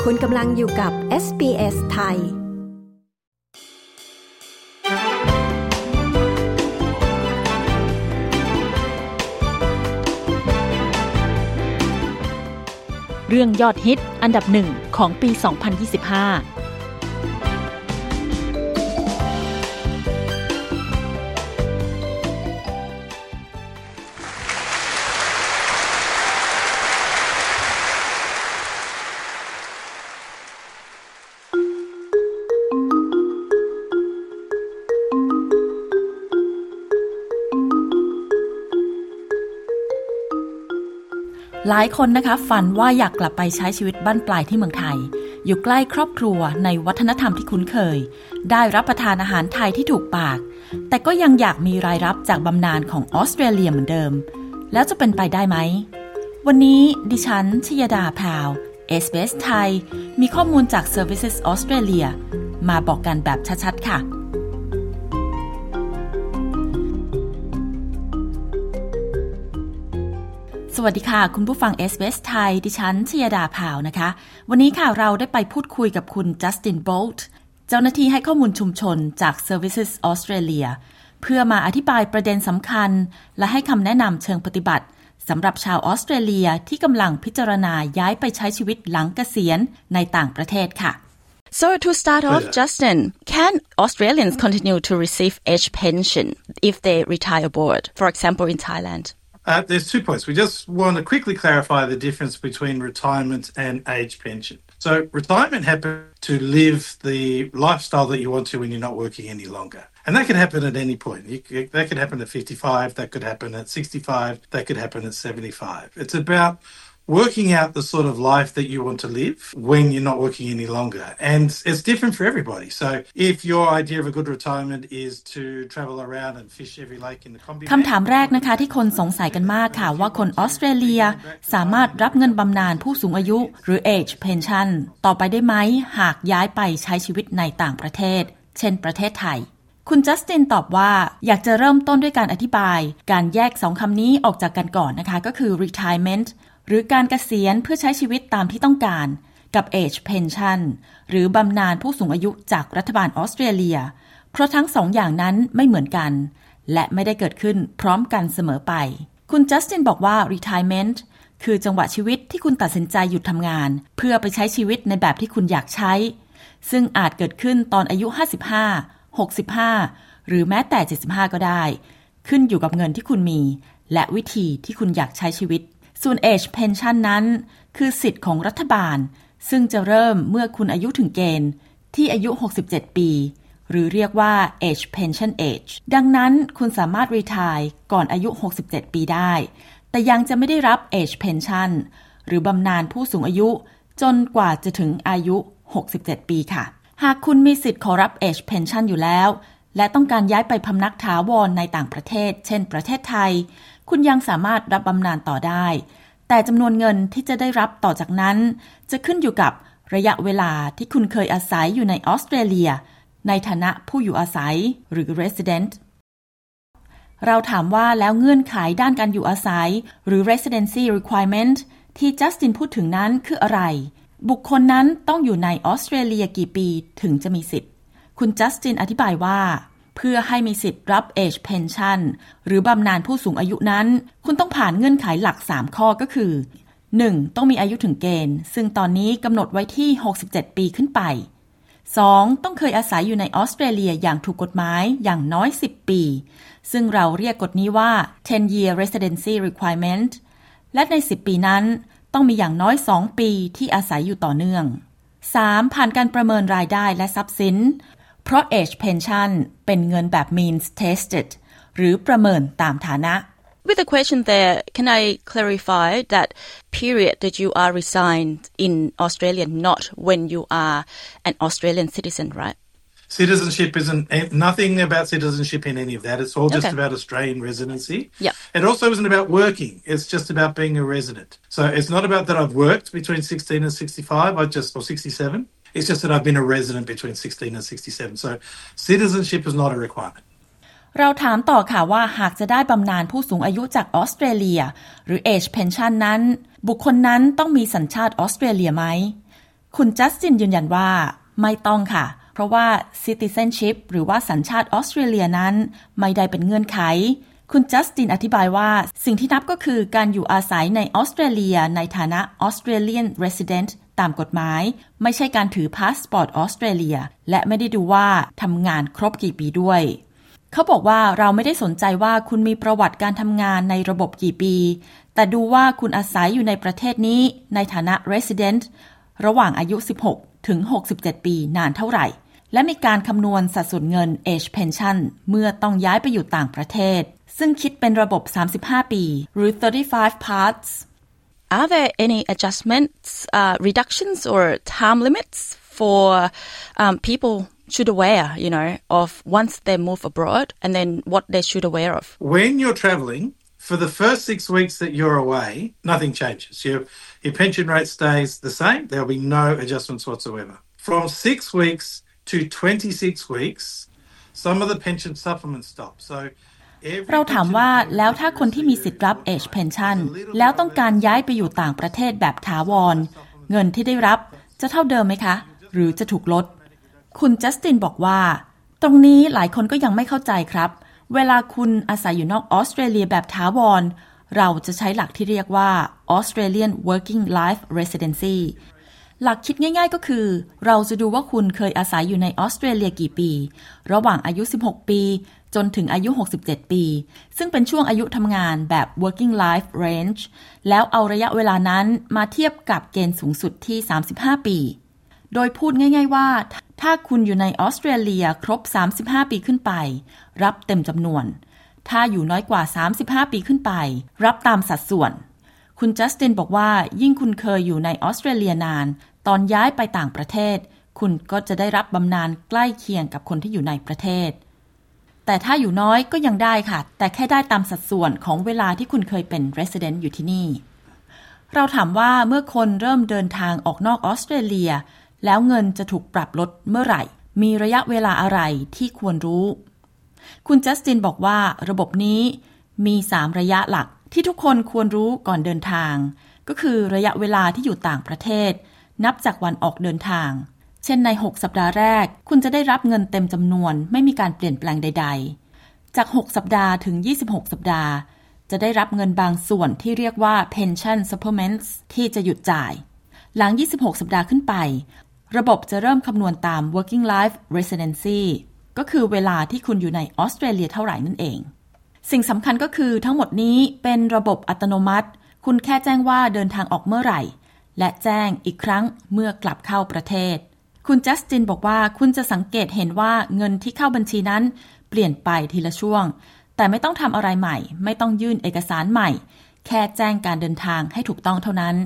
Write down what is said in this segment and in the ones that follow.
คุณกำลังอยู่กับ SBS ไทยเรื่องยอดฮิตอันดับหนึ่งของปี 2025หลายคนนะคะฝันว่าอยากกลับไปใช้ชีวิตบั้นปลายที่เมืองไทยอยู่ใกล้ครอบครัวในวัฒนธรรมที่คุ้นเคยได้รับประทานอาหารไทยที่ถูกปากแต่ก็ยังอยากมีรายรับจากบำนาญของออสเตรเลียเหมือนเดิมแล้วจะเป็นไปได้ไหมวันนี้ดิฉันชยดาพาว SBS ไทยมีข้อมูลจาก Services Australia มาบอกกันแบบชัดๆค่ะสวัสดีค่ะคุณผู้ฟัง SBS ไทยดิฉันชยดาพาวนะคะวันนี้ค่ะเราได้ไปพูดคุยกับคุณจัสตินโบลต์เจ้าหน้าที่ให้ข้อมูลชุมชนจาก Services Australia เพื่อมาอธิบายประเด็นสำคัญและให้คำแนะนำเชิงปฏิบัติสำหรับชาวออสเตรเลียที่กำลังพิจารณาย้ายไปใช้ชีวิตหลังเกษียณในต่างประเทศค่ะ So to start off, Justin, can Australians continue to receive age pension if they retire abroad, for example in Thailand? There's 2 points. We just want to quickly clarify the difference between retirement and age pension. So retirement happens to live the lifestyle that you want to when you're not working any longer. And that can happen at any point. That could happen at 55, that could happen at 65, that could happen at 75. It's about working out the sort of life that you want to live when you're not working any longer. And it's different for everybody. So if your idea of a good retirement is to travel around and fish every lake in the Combi คำถามแรกนะคะที่คนสงสัยกันมากค่ะว่าคนออสเตรเลียสามารถรับเงินบำนาญผู้สูงอายุหรือ age pension ต่อไปได้ไหมหากย้ายไปใช้ชีวิตในต่างประเทศเช่นประเทศไทยคุณจัสตินตอบว่าอยากจะเริ่มต้นด้วยการอธิบายการแยก2คำนี้ออกจากกันก่อนนะคะก็คือ retirementหรือการเกษียณเพื่อใช้ชีวิตตามที่ต้องการกับ age pension หรือบำนาญผู้สูงอายุจากรัฐบาลออสเตรเลียเพราะทั้ง2 อย่างนั้นไม่เหมือนกันและไม่ได้เกิดขึ้นพร้อมกันเสมอไปคุณจัสตินบอกว่า retirement คือจังหวะชีวิตที่คุณตัดสินใจหยุดทำงานเพื่อไปใช้ชีวิตในแบบที่คุณอยากใช้ซึ่งอาจเกิดขึ้นตอนอายุ55 65หรือแม้แต่75ก็ได้ขึ้นอยู่กับเงินที่คุณมีและวิธีที่คุณอยากใช้ชีวิตส่วน age pension นั้นคือสิทธิ์ของรัฐบาลซึ่งจะเริ่มเมื่อคุณอายุถึงเกณฑ์ที่อายุ67ปีหรือเรียกว่า age pension age ดังนั้นคุณสามารถ retire ก่อนอายุ67ปีได้แต่ยังจะไม่ได้รับ age pension หรือบำนาญผู้สูงอายุจนกว่าจะถึงอายุ67ปีค่ะหากคุณมีสิทธิ์ขอรับ age pension อยู่แล้วและต้องการย้ายไปพำนักถาวรในต่างประเทศเช่นประเทศไทยคุณยังสามารถรับบำนาญต่อได้แต่จำนวนเงินที่จะได้รับต่อจากนั้นจะขึ้นอยู่กับระยะเวลาที่คุณเคยอาศัยอยู่ในออสเตรเลียในฐานะผู้อยู่อาศัยหรือ resident เราถามว่าแล้วเงื่อนไขด้านการอยู่อาศัยหรือ residency requirement ที่จัสตินพูดถึงนั้นคืออะไรบุคคลนั้นต้องอยู่ในออสเตรเลียกี่ปีถึงจะมีสิทธิ์คุณจัสตินอธิบายว่าเพื่อให้มีสิทธิ์รับ age pension หรือบำนาญผู้สูงอายุนั้นคุณต้องผ่านเงื่อนไขหลัก3ข้อก็คือ 1. ต้องมีอายุถึงเกณฑ์ซึ่งตอนนี้กำหนดไว้ที่67ปีขึ้นไป 2. ต้องเคยอาศัยอยู่ในออสเตรเลียอย่างถูกกฎหมายอย่างน้อย10ปีซึ่งเราเรียกกฎนี้ว่า 10-year residency requirement และใน10ปีนั้นต้องมีอย่างน้อย2ปีที่อาศัยอยู่ต่อเนื่อง 3. ผ่านการประเมินรายได้และทรัพย์สินเพราะ age pension เป็นเงินแบบ means tested หรือประเมินตามฐานะ With the question there, can I clarify that period that you are resigned in Australia, not when you are an Australian citizen, right? Citizenship isn't nothing about citizenship in any of that. It's all just about Australian residency. Yeah. It also isn't about working. It's just about being a resident. So it's not about that I've worked between 16 and 65, or 67.It's just that I've been a resident between 16 and 67. So citizenship is not a requirement. เราถามต่อค่ะว่าหากจะได้บำนาญผู้สูงอายุจากออสเตรเลียหรือ age pension นั้นบุคคลนั้นต้องมีสัญชาติออสเตรเลียไหมคุณจัสตินยืนยันว่าไม่ต้องค่ะเพราะว่า citizenship หรือว่าสัญชาติออสเตรเลียนั้นไม่ได้เป็นเงื่อนไขคุณจัสตินอธิบายว่าสิ่งที่นับก็คือการอยู่อาศัยในออสเตรเลียในฐานะ Australian Resident ตามกฎหมายไม่ใช่การถือพาสปอร์ตออสเตรเลียและไม่ได้ดูว่าทำงานครบกี่ปีด้วยเขาบอกว่าเราไม่ได้สนใจว่าคุณมีประวัติการทำงานในระบบกี่ปีแต่ดูว่าคุณอาศัยอยู่ในประเทศนี้ในฐานะ Resident ระหว่างอายุ16ถึง67ปีนานเท่าไหร่และมีการคำนวณสัดส่วนเงิน Age Pension เมื่อต้องย้ายไปอยู่ต่างประเทศซึ่งคิดเป็นระบบ35ปีหรือ35 parts Are there any adjustments, reductions or time limits for people should aware, of once they move abroad and then what they should aware of? When you're travelling, for the first 6 weeks that you're away, nothing changes. Your pension rate stays the same. There'll be no adjustments whatsoever. From 6 weeks to 26 weeks, some of the pension supplements stop. So เราถามว่าแล้วถ้าคนที่มีสิทธิ์รับ Age Pension แล้วต้องการย้ายไปอยู่ต่างประเทศแบบถาวรเงินที่ได้รับจะเท่าเดิมไหมคะหรือจะถูกลดคุณจัสตินบอกว่าตรงนี้หลายคนก็ยังไม่เข้าใจครับเวลาคุณอาศัยอยู่นอกออสเตรเลียแบบถาวรเราจะใช้หลักที่เรียกว่า Australian Working Life Residency หลักคิดง่ายๆก็คือเราจะดูว่าคุณเคยอาศัยอยู่ในออสเตรเลียกี่ปีระหว่างอายุ16ปีจนถึงอายุ67ปีซึ่งเป็นช่วงอายุทำงานแบบ working life range แล้วเอาระยะเวลานั้นมาเทียบกับเกณฑ์สูงสุดที่35ปีโดยพูดง่ายๆว่าถ้าคุณอยู่ในออสเตรเลียครบ35ปีขึ้นไปรับเต็มจำนวนถ้าอยู่น้อยกว่า35ปีขึ้นไปรับตามสัดส่วนคุณจัสตินบอกว่ายิ่งคุณเคยอยู่ในออสเตรเลียนานตอนย้ายไปต่างประเทศคุณก็จะได้รับบำนาญใกล้เคียงกับคนที่อยู่ในประเทศแต่ถ้าอยู่น้อยก็ยังได้ค่ะแต่แค่ได้ตามสัดส่วนของเวลาที่คุณเคยเป็น resident อยู่ที่นี่เราถามว่าเมื่อคนเริ่มเดินทางออกนอกออสเตรเลียแล้วเงินจะถูกปรับลดเมื่อไหร่มีระยะเวลาอะไรที่ควรรู้คุณจัสตินบอกว่าระบบนี้มี3ระยะหลักที่ทุกคนควรรู้ก่อนเดินทางก็คือระยะเวลาที่อยู่ต่างประเทศนับจากวันออกเดินทางเช่นใน6สัปดาห์แรกคุณจะได้รับเงินเต็มจำนวนไม่มีการเปลี่ยนแปลงใดๆจาก6สัปดาห์ถึง26สัปดาห์จะได้รับเงินบางส่วนที่เรียกว่า pension supplements ที่จะหยุดจ่ายหลัง26สัปดาห์ขึ้นไประบบจะเริ่มคำนวณตาม working life residency ก็คือเวลาที่คุณอยู่ในออสเตรเลียเท่าไหร่นั่นเองสิ่งสำคัญก็คือทั้งหมดนี้เป็นระบบอัตโนมัติคุณแค่แจ้งว่าเดินทางออกเมื่อไหร่และแจ้งอีกครั้งเมื่อกลับเข้าประเทศคุณจัสตินบอกว่าคุณจะสังเกตเห็นว่าเงินที่เข้าบัญชีนั้นเปลี่ยนไปทีละช่วงแต่ไม่ต้องทำอะไรใหม่ไม่ต้องยื่นเอกสารใหม่แค่แจ้งการเดินทางให้ถูกต้องเท่านั้น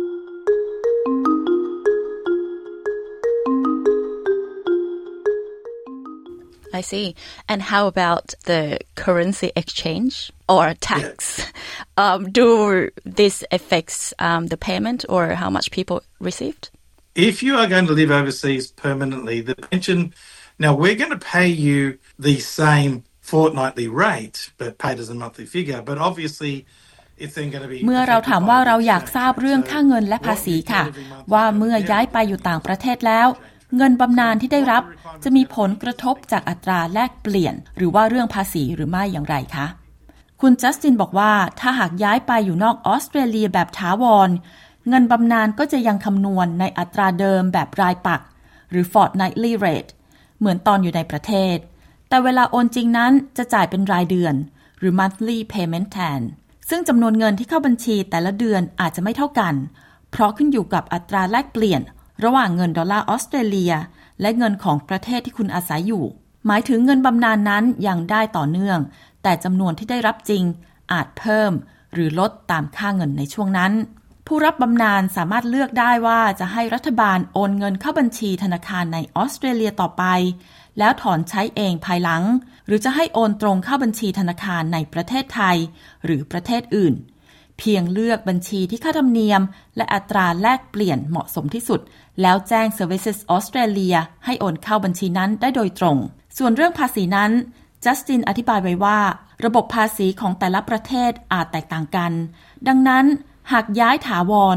I see. And how about the currency exchange or tax? Yeah. Do this affects the payment or how much people received? If you are going to live overseas permanently, the pension, now we're going to pay you the same fortnightly rate, but paid as a monthly figure, but obviously it's then going to be เมื่อเราถามว่าเราอยากทราบเรื่องค่าเงินและภาษีค่ะว่าเมื่อย้ายไปอยู่ต่างประเทศแล้วเงินบำนาญที่ได้รับจะมีผลกระทบจากอัตราแลกเปลี่ยนหรือว่าเรื่องภาษีหรือไม่อย่างไรคะคุณจัสตินบอกว่าถ้าหากย้ายไปอยู่นอกออสเตรเลียแบบถาวรเงินบำนาญก็จะยังคำนวณในอัตราเดิมแบบรายปักหรือ fortnightly rate เหมือนตอนอยู่ในประเทศแต่เวลาโอนจริงนั้นจะจ่ายเป็นรายเดือนหรือ monthly payment แทนซึ่งจำนวนเงินที่เข้าบัญชีแต่ละเดือนอาจจะไม่เท่ากันเพราะขึ้นอยู่กับอัตราแลกเปลี่ยนระหว่างเงินดอลลาร์ออสเตรเลียและเงินของประเทศที่คุณอาศัยอยู่หมายถึงเงินบำนาญนั้นยังได้ต่อเนื่องแต่จำนวนที่ได้รับจริงอาจเพิ่มหรือลดตามค่าเงินในช่วงนั้นผู้รับบำนาญสามารถเลือกได้ว่าจะให้รัฐบาลโอนเงินเข้าบัญชีธนาคารในออสเตรเลียต่อไปแล้วถอนใช้เองภายหลังหรือจะให้โอนตรงเข้าบัญชีธนาคารในประเทศไทยหรือประเทศอื่นเพียงเลือกบัญชีที่ค่าธรรมเนียมและอัตราแลกเปลี่ยนเหมาะสมที่สุดแล้วแจ้ง Services Australia ให้โอนเข้าบัญชีนั้นได้โดยตรงส่วนเรื่องภาษีนั้นจัสตินอธิบายไว้ว่าระบบภาษีของแต่ละประเทศอาจแตกต่างกันดังนั้นหากย้ายถาวร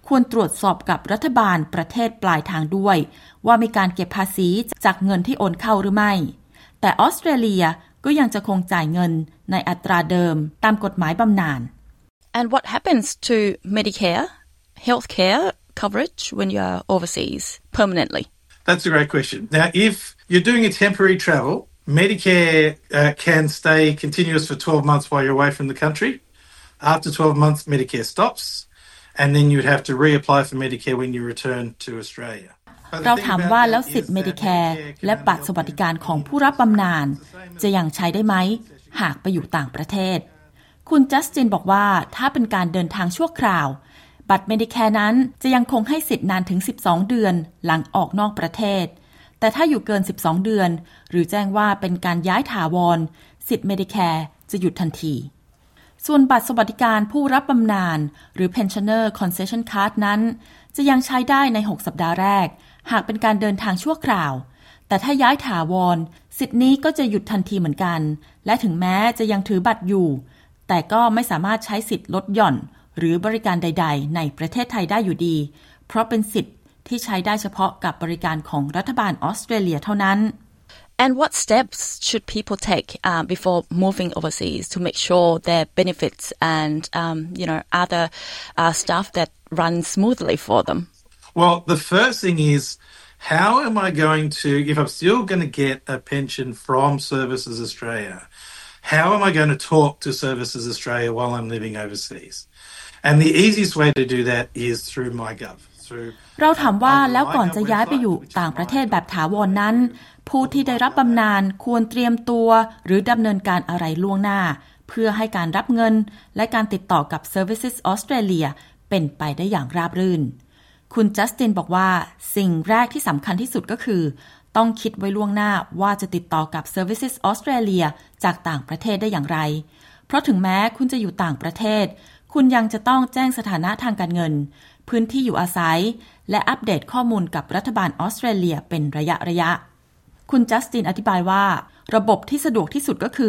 ควรตรวจสอบกับรัฐบาลประเทศปลายทางด้วยว่ามีการเก็บภาษีจากเงินที่โอนเข้าหรือไม่แต่ออสเตรเลียก็ยังจะคงจ่ายเงินในอัตราเดิมตามกฎหมายบำนาญ And what happens to Medicare, healthcare coverage when you are overseas permanently? That's a great question. Now, if you're doing a temporary travel, Medicare can stay continuous for 12 months while you're away from the country. After 12 months, Medicare stops, and then you'd have to reapply for Medicare when you return to Australia. เราถามว่าแล้วสิทธิ์ Medicare และบัตรสวัสดิการของผู้รับบำนาญจะยังใช้ได้ไหมหากไปอยู่ต่างประเทศคุณจัสตินบอกว่าถ้าเป็นการเดินทางชั่วคราวบัตร Medicare นั้นจะยังคงให้สิทธิ์นานถึง12เดือนหลังออกนอกประเทศแต่ถ้าอยู่เกิน12เดือนหรือแจ้งว่าเป็นการย้ายถาวรสิทธิ์ Medicare จะหยุดทันทีส่วนบัตรสวัสดิการผู้รับบำนาญหรือ Pensioner Concession Card นั้นจะยังใช้ได้ใน6สัปดาห์แรกหากเป็นการเดินทางชั่วคราวแต่ถ้าย้ายถาวรสิทธินี้ก็จะหยุดทันทีเหมือนกันและถึงแม้จะยังถือบัตรอยู่แต่ก็ไม่สามารถใช้สิทธิ์ลดหย่อนหรือบริการใดๆในประเทศไทยได้อยู่ดีเพราะเป็นสิทธิ์ที่ใช้ได้เฉพาะกับบริการของรัฐบาลออสเตรเลียเท่านั้น And what steps should people take before moving overseas to make sure their benefits and other stuff that run smoothly for them? Well, the first thing is, how am I going to, if I'm still going to get a pension from Services Australia, how am I going to talk to Services Australia while I'm living overseas? And the easiest way to do that is through MyGov. เราถามว่าแล้วก่อนจะย้ายไปอยู่ต่างประเทศแบบถาวรนั้นผู้ที่ได้รับบำนาญควรเตรียมตัวหรือดำเนินการอะไรล่วงหน้าเพื่อให้การรับเงินและการติดต่อกับ Services Australia เป็นไปได้อย่างราบรื่นคุณจัสตินบอกว่าสิ่งแรกที่สำคัญที่สุดก็คือต้องคิดไว้ล่วงหน้าว่าจะติดต่อกับ Services Australia จากต่างประเทศได้อย่างไรเพราะถึงแม้คุณจะอยู่ต่างประเทศคุณยังจะต้องแจ้งสถานะทางการเงินพื้นที่อยู่อาศัยและอัปเดตข้อมูลกับรัฐบาลออสเตรเลียเป็นระยะคุณจัสตินอธิบายว่าระบบที่สะดวกที่สุดก็คือ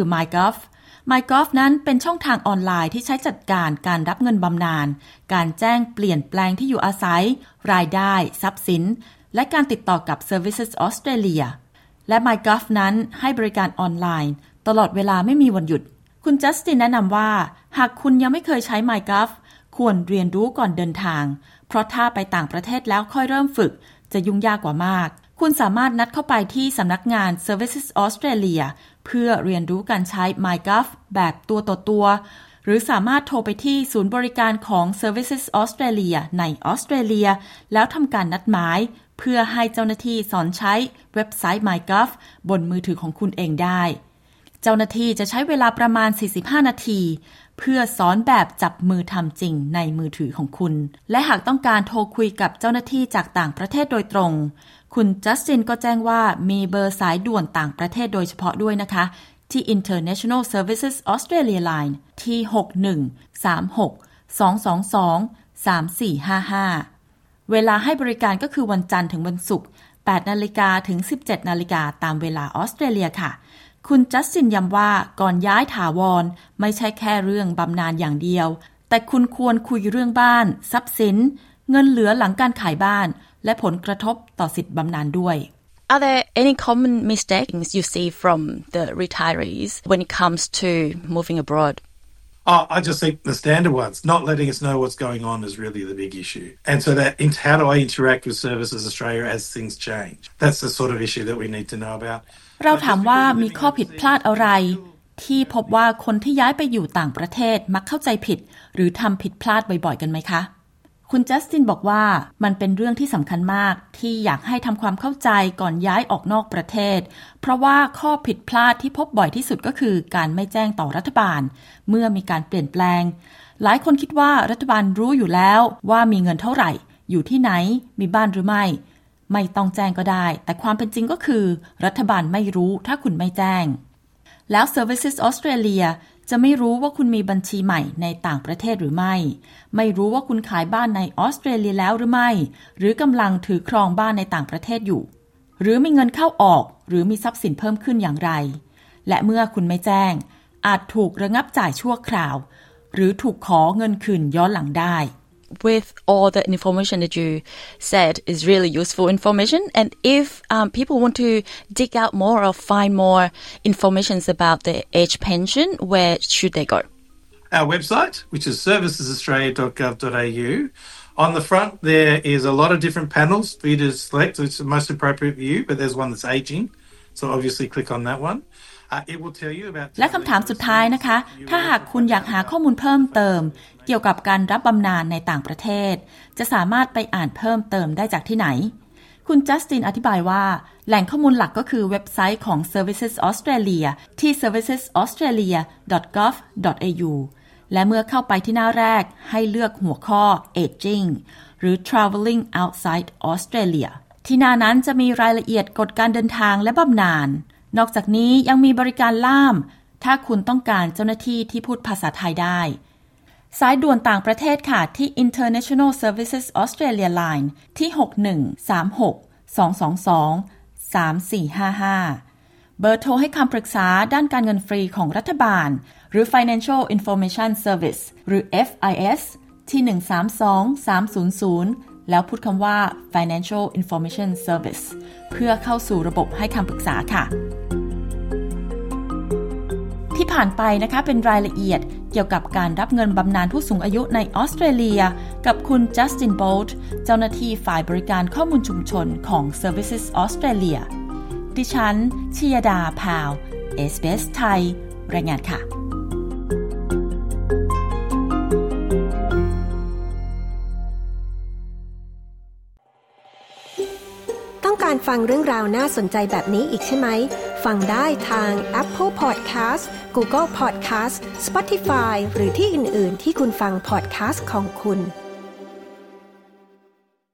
MyGov นั้นเป็นช่องทางออนไลน์ที่ใช้จัดการการรับเงินบำนาญการแจ้งเปลี่ยนแปลงที่อยู่อาศัยรายได้ทรัพย์สินและการติดต่อกับ Services Australia และ MyGov นั้นให้บริการออนไลน์ตลอดเวลาไม่มีวันหยุดคุณจัสตินแนะนำว่าหากคุณยังไม่เคยใช้ MyGov ควรเรียนรู้ก่อนเดินทางเพราะถ้าไปต่างประเทศแล้วค่อยเริ่มฝึกจะยุ่งยากกว่ามากคุณสามารถนัดเข้าไปที่สำนักงาน Services Australia เพื่อเรียนรู้การใช้ MyGov แบบตัวต่อตัวหรือสามารถโทรไปที่ศูนย์บริการของ Services Australia ในออสเตรเลียแล้วทำการนัดหมายเพื่อให้เจ้าหน้าที่สอนใช้เว็บไซต์ MyGov บนมือถือของคุณเองได้เจ้าหน้าที่จะใช้เวลาประมาณ45นาทีเพื่อสอนแบบจับมือทำจริงในมือถือของคุณและหากต้องการโทรคุยกับเจ้าหน้าที่จากต่างประเทศโดยตรงคุณจัสตินก็แจ้งว่ามีเบอร์สายด่วนต่างประเทศโดยเฉพาะด้วยนะคะที่ International Services Australia Line ที่6136-222-3455เวลาให้บริการก็คือวันจันทร์ถึงวันศุกร์ 8:00 นถึง 17:00 นตามเวลาออสเตรเลียค่ะคุณจัสตินย้ำว่าก่อนย้ายถาวรไม่ใช่แค่เรื่องบำนาญอย่างเดียวแต่คุณควรคุยเรื่องบ้านทรัพย์สินเงินเหลือหลังการขายบ้านและผลกระทบต่อสิทธิบำนาญด้วย Are there any common mistakes you see from the retirees when it comes to moving abroad? I just think the standard ones, not letting us know what's going on is really the big issue. And so how do I interact with Services Australia as things change? That's the sort of issue that we need to know about. เราถามว่ามีข้อผิดพลาดอะไรที่พบว่าคนที่ย้ายไปอยู่ต่างประเทศมักเข้าใจผิดหรือทำผิดพลาดบ่อยๆกันไหมคะคุณจัสตินบอกว่ามันเป็นเรื่องที่สำคัญมากที่อยากให้ทำความเข้าใจก่อนย้ายออกนอกประเทศเพราะว่าข้อผิดพลาดที่พบบ่อยที่สุดก็คือการไม่แจ้งต่อรัฐบาลเมื่อมีการเปลี่ยนแปลงหลายคนคิดว่ารัฐบาลรู้อยู่แล้วว่ามีเงินเท่าไหร่อยู่ที่ไหนมีบ้านหรือไม่ต้องแจ้งก็ได้แต่ความเป็นจริงก็คือรัฐบาลไม่รู้ถ้าคุณไม่แจ้งแล้ว Services Australia จะไม่รู้ว่าคุณมีบัญชีใหม่ในต่างประเทศหรือไม่รู้ว่าคุณขายบ้านในออสเตรเลียแล้วหรือไม่หรือกำลังถือครองบ้านในต่างประเทศอยู่หรือมีเงินเข้าออกหรือมีทรัพย์สินเพิ่มขึ้นอย่างไรและเมื่อคุณไม่แจ้งอาจถูกระงับจ่ายชั่วคราวหรือถูกขอเงินคืนย้อนหลังได้ with all the information that you said is really useful information. And if people want to dig out more or find more information about the age pension, where should they go? Our website, which is servicesaustralia.gov.au. On the front, there is a lot of different panels for you to select. It's the most appropriate for you, but there's one that's aging. So obviously click on that one. It will tell you about... และคำถามสุดท้ายนะคะถ้าหากคุณอยากหาข้อมูลเพิ่มเติมเกี่ยวกับการรับบำนาญในต่างประเทศจะสามารถไปอ่านเพิ่มเติมได้จากที่ไหนคุณจัสตินอธิบายว่าแหล่งข้อมูลหลักก็คือเว็บไซต์ของ Services Australia ที่ servicesaustralia.gov.au และเมื่อเข้าไปที่หน้าแรกให้เลือกหัวข้อ Aging หรือ Travelling Outside Australia ที่หน้านั้นจะมีรายละเอียดกฎการเดินทางและบำนาญนอกจากนี้ยังมีบริการล่ามถ้าคุณต้องการเจ้าหน้าที่ที่พูดภาษาไทยได้สายด่วนต่างประเทศค่ะที่ International Services Australia Line ที่6136-222-3455เบอร์โทรให้คำปรึกษาด้านการเงินฟรีของรัฐบาลหรือ Financial Information Service หรือ FIS ที่132-300แล้วพูดคำว่า Financial Information Service เพื่อเข้าสู่ระบบให้คำปรึกษาค่ะที่ผ่านไปนะคะเป็นรายละเอียดเกี่ยวกับการรับเงินบำนาญผู้สูงอายุในออสเตรเลียกับคุณจัสตินโบลต์เจ้าหน้าที่ฝ่ายบริการข้อมูลชุมชนของ Services Australia ดิฉันชยดาพาว SBS ไทยรายงานค่ะต้องการฟังเรื่องราวน่าสนใจแบบนี้อีกใช่ไหมฟังได้ทาง Apple Podcast Google Podcast Spotify หรือที่อื่นๆที่คุณฟัง podcast ของคุณ